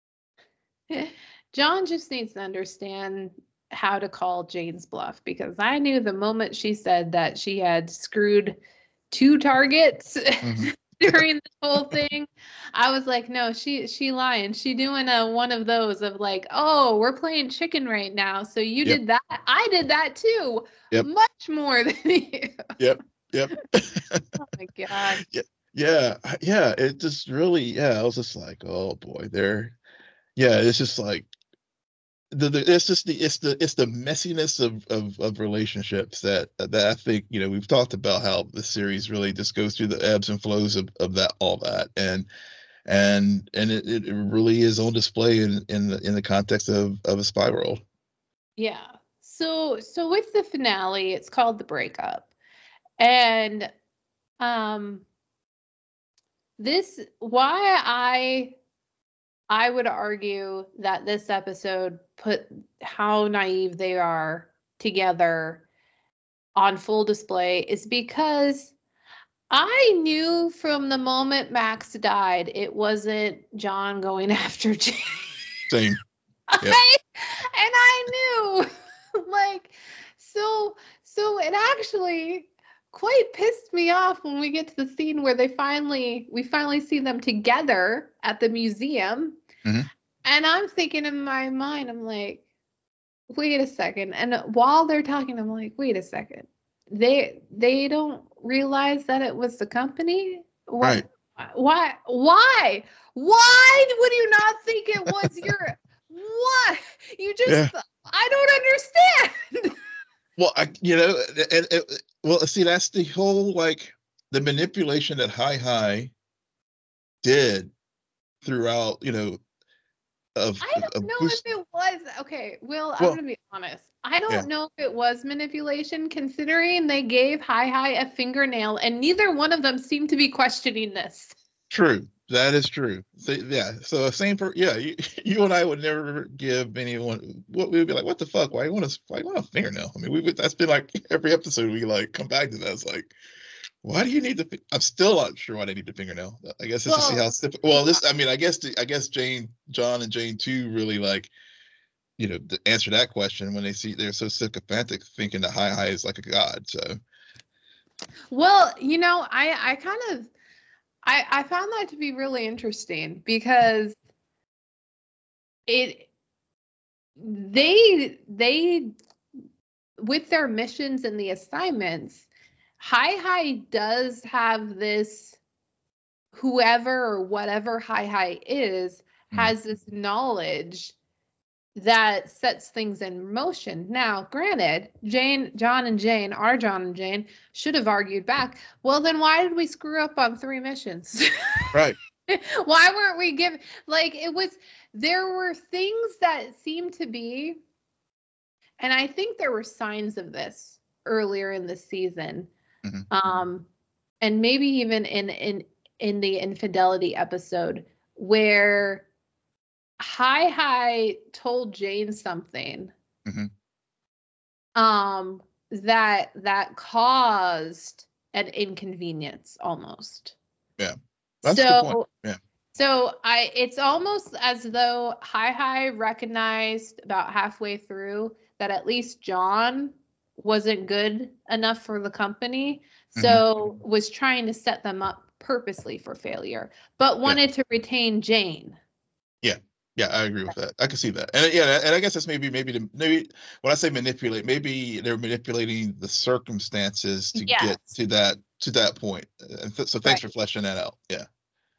John just needs to understand how to call Jane's bluff, because I knew the moment she said that she had screwed two targets Mm-hmm. during the whole thing, I was like, no, she she lying. She doing a one of those of like, oh, we're playing chicken right now. So you Yep. did that. I did that too. Yep. Much more than you. Yep. Yep. Oh my God. Yeah. Yeah. Yeah. It just really, yeah, I was just like, oh boy, there. Yeah, it's just like the, the it's just the it's the it's the messiness of, of of relationships that that I think, you know, we've talked about how the series really just goes through the ebbs and flows of, of that all that, and and and it, it really is on display in in the in the context of of a spy world. Yeah. So so with the finale, it's called The Breakup. And um this why I I would argue that this episode put how naive they are together on full display is because I knew from the moment Max died, it wasn't John going after Jane. Same. Yep. I, and I knew, like, so, so it actually quite pissed me off when we get to the scene where they finally, we finally see them together at the museum. Mm-hmm. And I'm thinking in my mind, I'm like, wait a second. And while they're talking, I'm like, wait a second. They they don't realize that it was the company? What? Right. Why? Why? Why would you not think it was your? What? You just? Yeah. I don't understand. Well, I, you know, and, and well, see, that's the whole, like, the manipulation that Hi Hi did throughout, you know, of I don't of know boost. if it was okay. Will, I'm Well, gonna be honest. I don't yeah, know if it was manipulation, considering they gave Hi Hi a fingernail, and neither one of them seemed to be questioning this. true. That is true. So, yeah. So same for yeah. You, you and I would never give anyone. What we would be like, what the fuck? Why you want to? Why you want a fingernail? I mean, we would. That's been like every episode we like come back to that. It's like, why do you need the? I'm still not sure why they need the fingernail. I guess it's Well, to see how. Stiff, well, this. I mean, I guess. I guess Jane, John, and Jane too really like, you know, to answer that question when they see they're so sycophantic, thinking that Hi Hi is like a god. So. well, you know, I I kind of I I found that to be really interesting because it they they with their missions and the assignments, Hi Hi does have this, whoever or whatever Hi Hi is has this knowledge that sets things in motion. Now, granted, Jane, John and Jane, our John and Jane, should have argued back. Well, then why did we screw up on three missions? Right. Why weren't we given, like, it was, there were things that seemed to be, and I think there were signs of this earlier in the season. Mm-hmm. Um, and maybe even in, in, in the infidelity episode where Hi Hi told Jane something Mm-hmm. um that that caused an inconvenience almost. Yeah. That's a so good point. Yeah. so I it's almost as though Hi Hi recognized about halfway through that at least John wasn't good enough for the company, so mm-hmm. was trying to set them up purposely for failure, but wanted yeah. to retain Jane. Yeah. Yeah, I agree with that. I can see that. And yeah, and I guess that's maybe maybe the, maybe when I say manipulate, maybe they're manipulating the circumstances to yes. get to that to that point. And th- so thanks right. for fleshing that out. Yeah.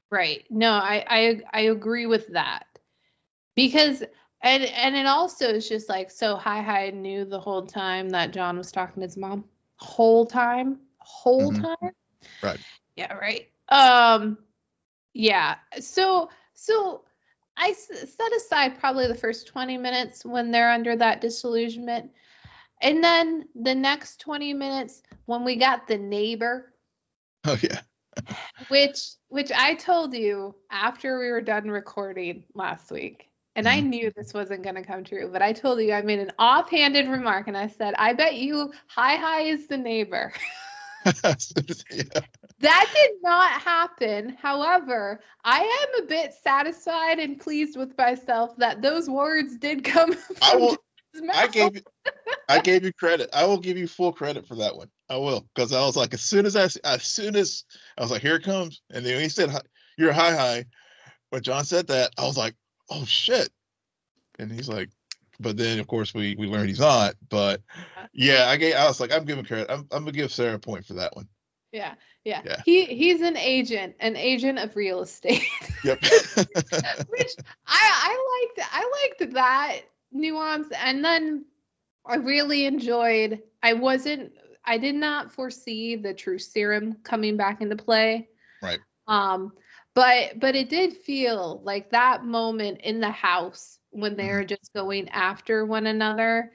Right. No, I, I I agree with that. Because and and it also is just like, so Hi Hi knew the whole time that John was talking to his mom. Whole time? Whole Mhm. time? Right. Yeah, right. Um yeah. So so I s- set aside probably the first twenty minutes when they're under that disillusionment. And then the next twenty minutes when we got the neighbor, Oh yeah. which which I told you after we were done recording last week. And I Mhm. knew this wasn't going to come true, but I told you I made an offhanded remark and I said, I bet you Hi Hi is the neighbor. Yeah. That did not happen. However, I am a bit satisfied and pleased with myself that those words did come I from will. John's mouth. I gave you. I gave you credit. I will give you full credit for that one. I will, because I was like, as soon as I, as soon as I was like, here it comes, and then when he said, "You're Hi Hi," when John said that, I was like, oh shit, and he's like, but then of course we we learned he's not. But yeah, I gave. I was like, I'm giving credit. I'm I'm gonna give Sarah a point for that one. Yeah, yeah. Yeah. He he's an agent, an agent of real estate. Yep. Which I I liked I liked that nuance. And then I really enjoyed, I wasn't I did not foresee the truth serum coming back into play. Right. Um but but it did feel like that moment in the house when Mhm. they're just going after one another.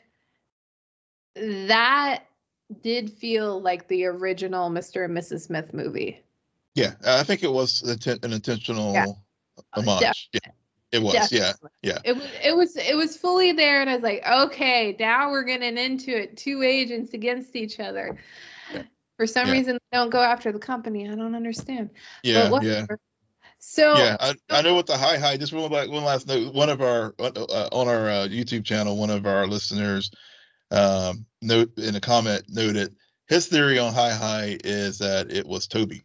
That did feel like the original Mister and Missus Smith movie. Yeah, I think it was an Yeah, intentional uh, def- homage. Yeah, it was. Yeah, definitely. yeah, It was it was it was fully there, and I was like, okay, now we're getting into it. Two agents against each other. yeah, For some yeah, reason, they don't go after the company. I don't understand. But yeah, yeah. whatever. So, Yeah, I, so I know with the Hi Hi. Just one like one last note. One of our uh, uh, on our uh, YouTube channel, one of our listeners um, note in a comment noted his theory on Hi Hi is that it was Toby.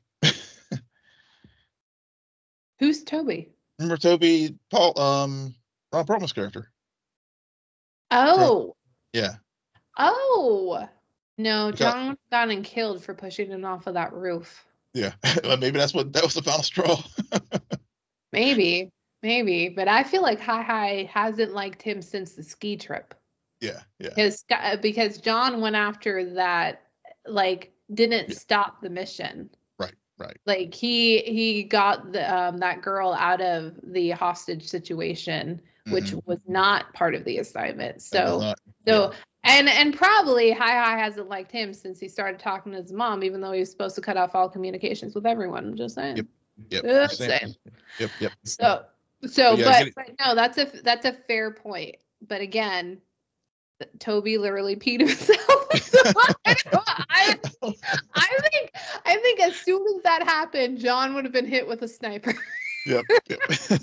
who's Toby? Remember Toby Paul um Ron Perlman's character from Oh, yeah oh. No, because John was gone and killed for pushing him off of that roof. yeah well, maybe that's what that was the final straw. Maybe, maybe, but I feel like Hi Hi hasn't liked him since the ski trip. Yeah, yeah, Because because John went after that, like didn't yeah. stop the mission. Right, right. Like he he got the um, that girl out of the hostage situation, which Hmm. was not part of the assignment. That was So not. Yeah, so and and probably Hi Hi hasn't liked him since he started talking to his mom, even though he was supposed to cut off all communications with everyone. I'm just yep, saying. yep. Just Same. saying. Yep, yep. So so But yeah, but get it. but no, that's a that's a fair point. But again, Toby literally peed himself. So I, I, I think I think as soon as that happened, John would have been hit with a sniper. Yep, yep.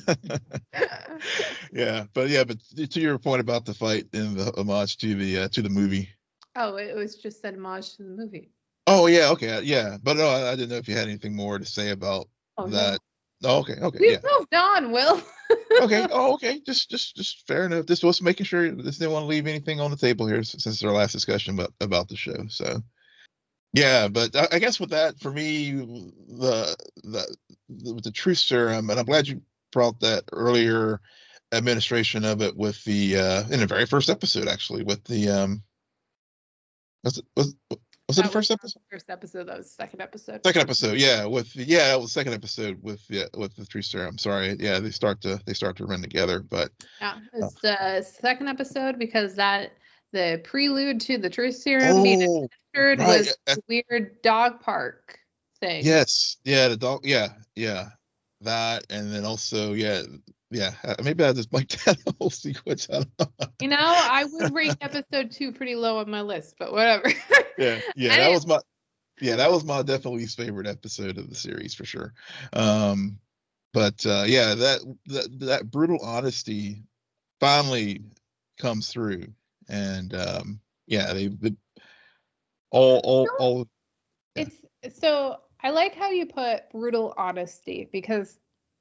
Yeah, but yeah, but to your point about the fight and the homage to the uh, to the movie. Oh, it was just an homage to the movie. Oh yeah, okay, yeah, but no, I, I didn't know if you had anything more to say about Oh no, that. Oh, okay, okay, we've yeah, moved on, Will. okay. Oh, okay, just just just fair enough. This was making sure this didn't want to leave anything on the table here since it's our last discussion about about the show. So yeah, but I, I guess with that, for me, the the the, with the truth serum, and I'm glad you brought that earlier administration of it with the uh in the very first episode, actually, with the um was it was was it the That was first not episode? the first episode. That was the second episode. Second episode, yeah, with the, yeah, it was second episode with yeah with the truth serum. Sorry, yeah, they start to they start to run together, but Yeah, uh, it's the second episode because that the prelude to the truth serum being oh administered right, was uh, the weird dog park thing. yes, yeah, the dog, yeah, yeah, that, and then also yeah, yeah, uh, maybe I just blanked that whole sequence. I don't know. You know, I would rate episode two pretty low on my list, but whatever. Yeah, yeah, that Anyway, was my yeah, that was my definitely least favorite episode of the series for sure. Um, but uh, yeah, that that that brutal honesty finally comes through, and um, yeah, they, they all all all yeah. it's so I like how you put brutal honesty because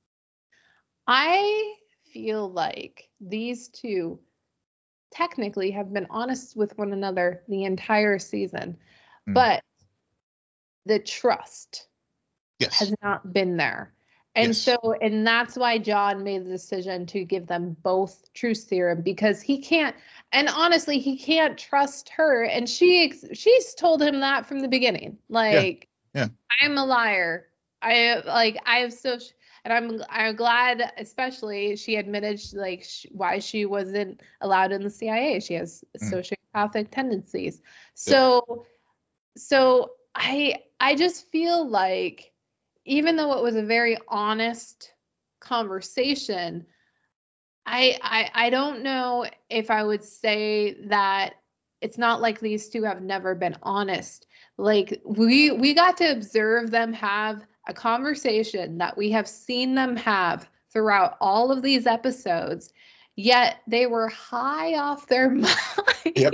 I feel like these two technically have been honest with one another the entire season, Mm. but the trust Yes, has not been there. And Yes. so, and that's why John made the decision to give them both truth serum, because he can't, and honestly, he can't trust her. And she, she's told him that from the beginning. Like, Yeah. I'm a liar. I like, I have so, and I'm, I'm glad, especially she admitted like sh- why she wasn't allowed in the C I A. She has Mm. sociopathic tendencies. So, so I, I just feel like, even though it was a very honest conversation, I, I I don't know if I would say that it's not like these two have never been honest. Like we we got to observe them have a conversation that we have seen them have throughout all of these episodes, yet they were high off their mind. Yep.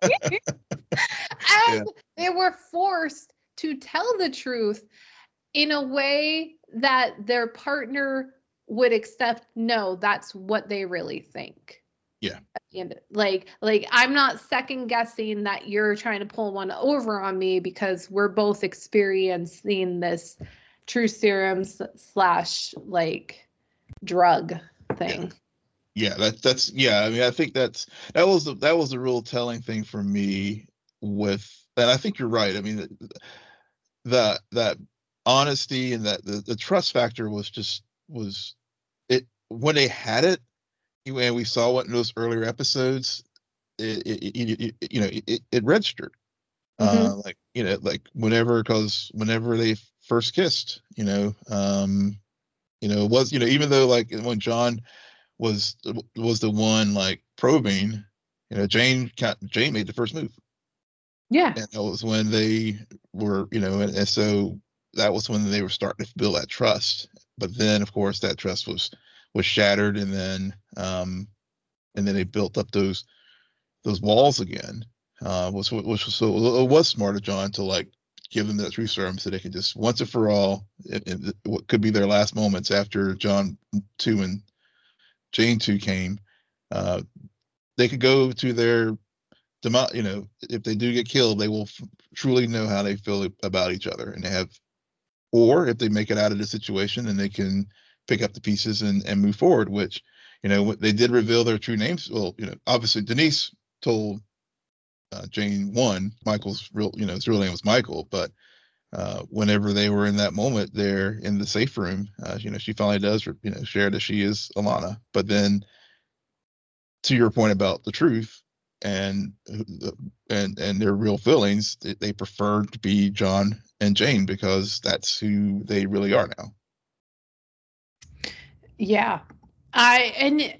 And Yeah. they were forced to tell the truth in a way that their partner would accept. No, that's what they really think. Yeah. At the end, like, like I'm not second guessing that you're trying to pull one over on me, because we're both experiencing this true serums slash like drug thing. Yeah, that that's yeah. I mean, I think that's that was the that was the real telling thing for me with, and I think you're right. I mean, that that honesty and that the, the trust factor was just was it when they had it, and we saw what in those earlier episodes, it, it, it, it you know it, it registered. Mm-hmm. Uh, like you know, like whenever because whenever they first kissed, you know, um, you know, it was you know even though like when John was was the one like probing, you know, Jane Jane made the first move. Yeah. And that was when they were, you know, and, and so that was when they were starting to build that trust. But then, of course, that trust was was shattered, and then um, and then they built up those those walls again. Uh, was which was so it was smart of John to like give them that truth serum so they could just once and for all, it, it, what could be their last moments after John two and Jane two came, uh, they could go to their demo- you know, if they do get killed, they will f- truly know how they feel about each other, and they have, or if they make it out of the situation, then they can pick up the pieces and, and move forward. Which, you know, they did reveal their true names. Well, you know, obviously Denise told uh, Jane one, Michael's real, you know, his real name was Michael, but uh, whenever they were in that moment there in the safe room, uh, you know, she finally does, you know, share that she is Alana. But then, to your point about the truth and and and their real feelings, they, they prefer to be John and Jane because that's who they really are now. Yeah. I and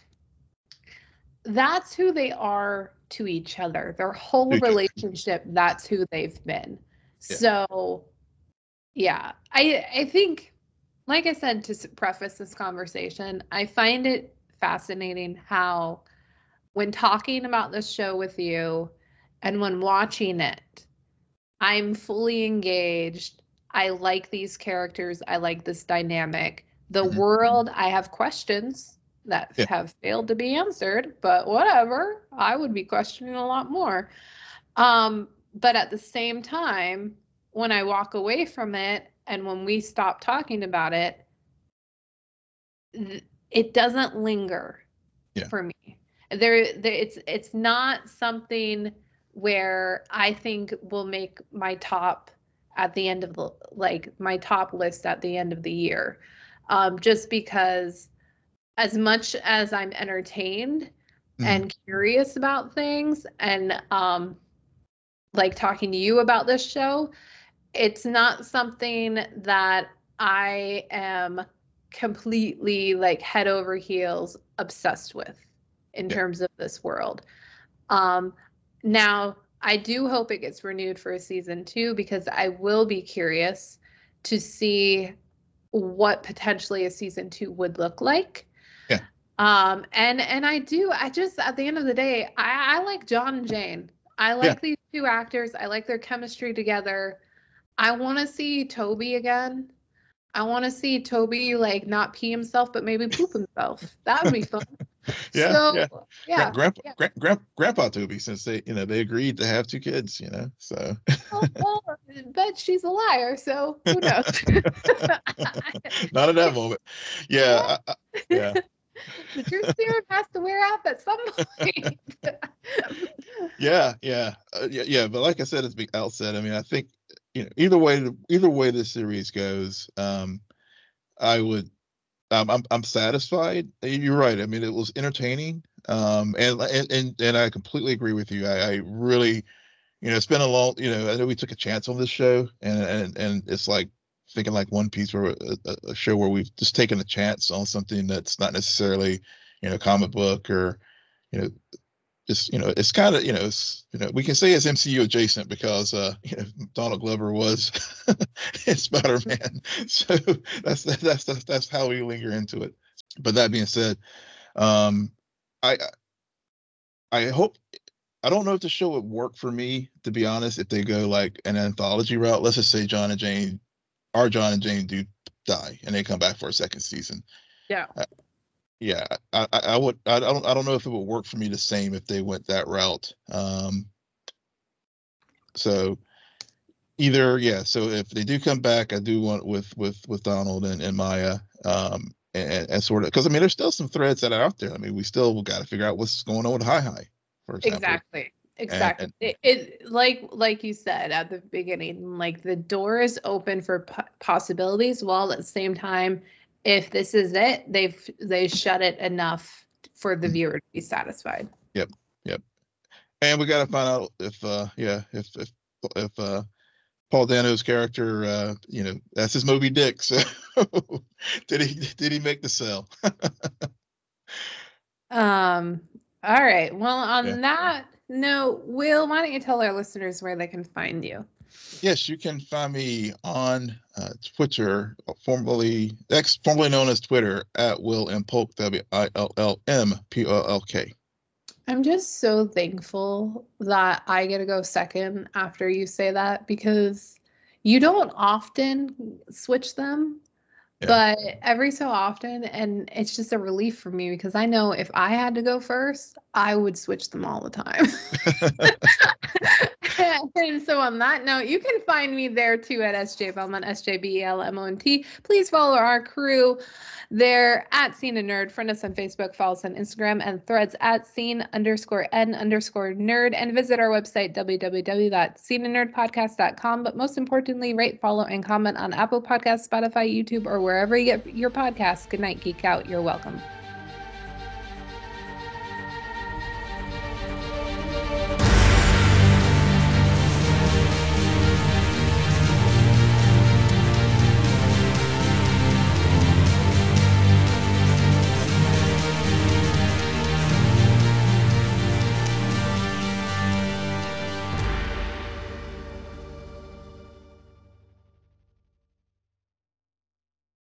that's who they are to each other. Their whole Each other. relationship, that's who they've been. Yeah. So yeah, I I think, like I said, to preface this conversation, I find it fascinating how when talking about this show with you and when watching it, I'm fully engaged. I like these characters. I like this dynamic. The Mhm. world, I have questions that Yeah. have failed to be answered, but whatever. I would be questioning a lot more. Um, but at the same time, when I walk away from it and when we stop talking about it, th- it doesn't linger Yeah. for me. There, there, it's it's not something where I think will make my top at the end of the like my top list at the end of the year, um, just because as much as I'm entertained Mhm. and curious about things and um, like talking to you about this show, it's not something that I am completely like head over heels obsessed with in Yeah. terms of this world. Um, now, I do hope it gets renewed for a season two, because I will be curious to see what potentially a season two would look like. Yeah. Um, and and I do, I just at the end of the day, I, I like John and Jane. I like Yeah. these two actors. I like their chemistry together. I want to see Toby again. I want to see Toby like not pee himself, but maybe poop himself. That would be fun. Yeah. So Yeah. yeah, Grandpa, yeah. Gra- Gra- Grandpa Toby, since they, you know, they agreed to have two kids, you know, so. Well, well, bet she's a liar. So who knows? Not at that moment. Yeah. I, I, yeah. The truth serum has to wear off at some point. yeah. Yeah. Uh, yeah. Yeah. But like I said, at the outset, I mean, I think, you know, either way, either way the series goes, um, I would, um, I'm, I'm satisfied. You're right. I mean, it was entertaining. Um, and, and, and, and I completely agree with you. I, I really, you know, it's been a long, you know, I know we took a chance on this show, and, and, and it's like thinking like One Piece, or a, a show where we've just taken a chance on something that's not necessarily, you know, comic book, or, you know, just, you know, it's kind of, you know, it's, you know, we can say it's M C U adjacent because, uh, you know, Donald Glover was in Spider-Man. So that's, that's, that's, that's how we linger into it. But that being said, um, I, I hope, I don't know if the show would work for me, to be honest, if they go like an anthology route. Let's just say John and Jane, our John and Jane do die and they come back for a second season. Yeah. Uh, yeah, I, I, I would. I don't. I don't know if it would work for me the same if they went that route. Um, so either, yeah. So if they do come back, I do want with with with Donald and, and Maya, um, and, and sort of, because I mean, there's still some threads that are out there. I mean, we still got to figure out what's going on with Hi Hi, for example. Exactly. Exactly. And, and, it, it like like you said at the beginning, like the door is open for p- possibilities, while at the same time, if this is it, they've they shut it enough for the viewer to be satisfied. Yep, yep. And we got to find out if, uh, yeah, if if if uh, Paul Dano's character, uh, you know, that's his Moby Dick. So did he did he make the sale? um. All right. Well, on Yeah. that note, Will, why don't you tell our listeners where they can find you? Yes, you can find me on uh, Twitter, formerly ex formerly known as Twitter, at Will M Polk, W I L L M P O L K. I'm just so thankful that I get to go second after you say that, because you don't often switch them, Yeah. but every so often, and it's just a relief for me because I know if I had to go first, I would switch them all the time. And so on that note, you can find me there too at S J Belmont, S J B E L M O N T. Please follow our crew there at Scene a Nerd. Friend us on Facebook, follow us on Instagram and Threads at Scene underscore N underscore Nerd, and visit our website, w w w dot scene a nerd podcast dot com. But most importantly, rate, follow, and comment on Apple Podcasts, Spotify, YouTube, or wherever you get your podcasts. Good night, Geek Out. You're welcome.